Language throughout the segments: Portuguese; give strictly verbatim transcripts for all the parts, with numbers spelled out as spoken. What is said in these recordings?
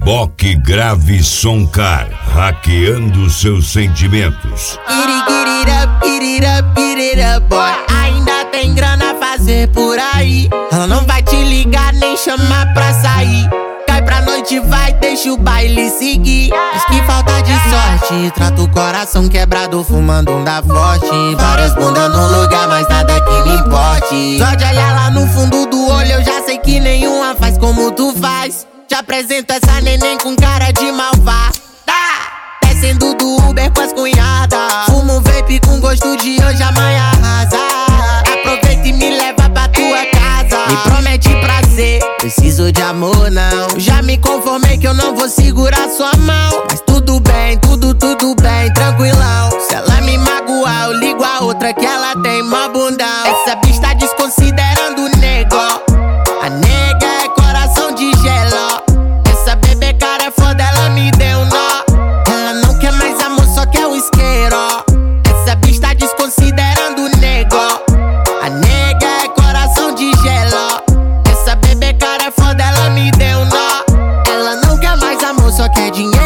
Reboque Grave Soncar, hackeando seus sentimentos. Get it, get it up, get it up, get it up, boy. Ainda tem grana a fazer por aí. Ela não vai te ligar nem chamar pra sair. Cai pra noite, vai, deixa o baile seguir. Diz que falta de sorte, trata o coração quebrado fumando um da forte. Várias bundas no lugar, mas nada que me importe. Só de olhar lá no fundo do olho eu já sei que nenhuma faz como tu faz. Te apresento essa neném com cara de malvada. Descendo do Uber com as cunhadas. Fumo um vape com gosto de hoje, amanhã arrasa. Aproveita e me leva pra tua casa. Me promete prazer, preciso de amor não. Já me conformei que eu não vou segurar sua mão. Mas tudo bem, tudo, tudo bem, tranquilão. Se ela me magoar, eu ligo a outra que ela tem mó bundão. Essa bicha tá desconsiderando o nego. A nega é coração de gelo. Essa bebê cara é foda, ela me deu nó. Ela não quer mais amor, só quer o isqueiro. Essa bicha tá desconsiderando o nego. A nega é coração de gelo. Essa bebê cara é foda, ela me deu nó. Ela não quer mais amor, só quer dinheiro.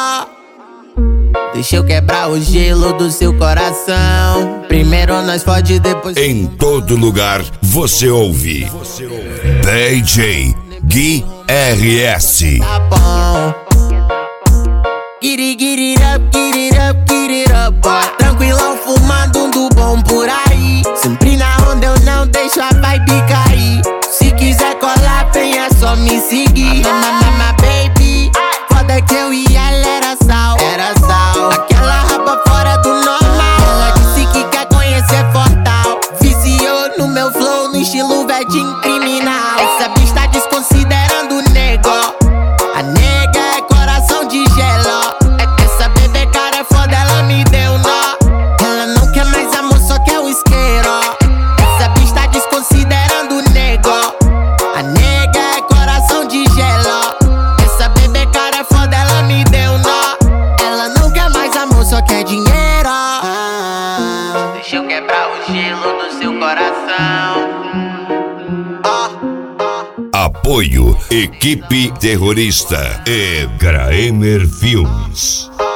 Deixa eu quebrar o gelo do seu coração. Primeiro nós fode, depois... Em todo lugar você ouve D J Gui R S. Tá bom. Get it, get it up, get it up, get it up, boy. Tranquilão fumando um do bom por aí. Sempre na onda eu não deixo a vibe cair. Se quiser colar, vem, é só me seguir. Mama, baby, foda que eu e ela era sal. Era sal. Aquela raba fora do normal. Ela disse que quer conhecer Fortal. Viciou no meu flow, no estilo verdinho criminal. Essa bicha tá desconsiderando o nego. A nega é coração de gelo. Essa bebê cara é foda, ela me deu nó. Ela não quer mais amor, só quer o isqueiro. Essa bicha tá desconsiderando o nego. A nega é coração de gelo. Essa bebê cara é foda, ela me deu nó. Ela não quer mais amor, só quer dinheiro. Deixa eu quebrar o gelo do seu coração. Apoio Equipe Terrorista e Graemer Filmes.